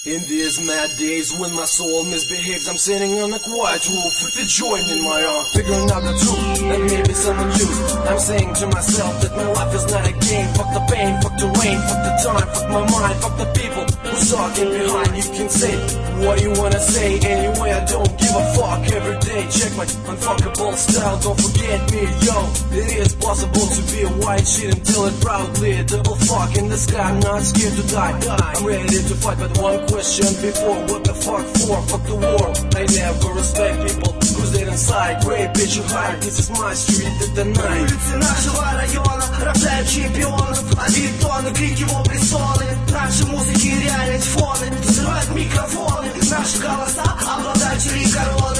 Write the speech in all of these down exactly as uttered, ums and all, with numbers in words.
In these mad days when my soul misbehaves, I'm sitting on a quiet roof with a joint in my arm, figuring out the truth that maybe someone used. I'm saying to myself that my life is not a game. Fuck the pain, fuck the rain, fuck the time, fuck my mind, fuck the people who's talking behind. You can say what you wanna say anyway, I don't give a fuck. Every day check my unfuckable style, don't forget me, yo. It is possible to be a white shit and tell it proudly. A double fuck in the sky, I'm not scared to die. I'm ready to fight, but one question before, what the fuck for? Fuck the war. I never respect people who's dead inside. Great bitch, you hide, this is my street at the night. Улицы нашего района рождают чемпионов, а бетоны, крики, вопли, стоны. Наши музыки реальность фоны, взрывают микрофоны. Наши голоса обладатели короны,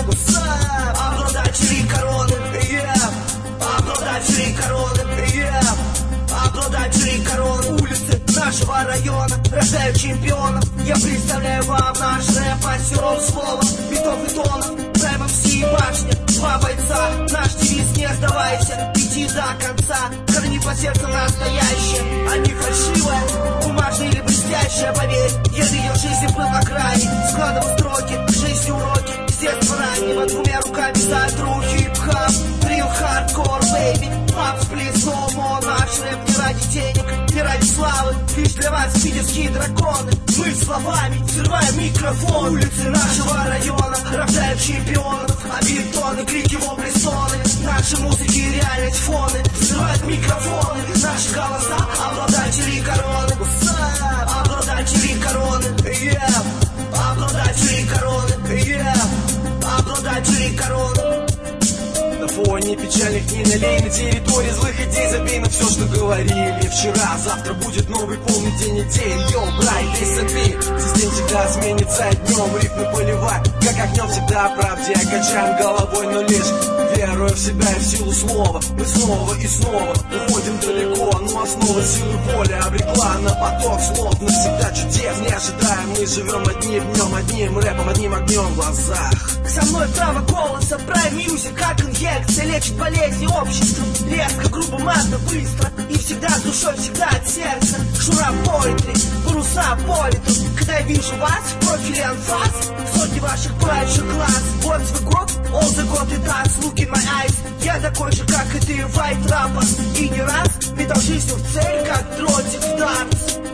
обладатели короны, yeah. Обладатели короны, yeah. Обладатели короны. Улицы нашего района рождают чемпионов. Я представляю вам наш рэп, мастеров слова, битов и тонов. Рэп эм си башня, два бойца. Наш девиз: не сдавайся, иди до конца. Храни по сердцу настоящее, а не фальшивое, бумажное или блестящее. Поверь, я видел жизнь, был на грани. Складывал строки, жизнь уроки. С детства раннего двумя руками за тру хип-хап. Real hardcore, baby. Пап, сплит, слоумо. Наш рэп не ради денег, не ради славы. Лишь для вас питерские драконы. Мы словами взрываем микрофон. Улицы нашего района рождают чемпионов, а бетоны, крики, вопли, стоны. Наши музыки реальность фоны, взрывают микрофоны. Наши голоса обладатели короны, обладатели короны, yeah. Обладатели короны, yeah. Обладатели короны. На фоне печальных дней налей на территории злых идей, забей на все, что говорили вчера. Завтра будет новый полный день идей. Йоу, брайт, эс энд пи. Система всегда сменится днем. Рифмы поливай, как огнем, всегда правде. Качаем головой, но лишь веруя в себя и в силу слова. Мы снова и снова уходим далеко, но основа силы воли обрекла на поток слов. Навсегда чудес не ожидаем. Мы живем одним днем, одним рэпом, одним огнем в глазах. Со мной право голоса, прайм мьюзик, как инъекция, лечит болезни общества. Резко, грубо, матно, быстро. И всегда с душой, всегда от сердца. Шура поэтри, паруса по ветру. Когда я вижу вас в профиле анфас, сотни ваших пающих глаз. Вот свой год, all the god и dance, look in my eyes. Я такой же, как и ты, white rapper. И не раз метал жизнью в цель, как дротик в дартс.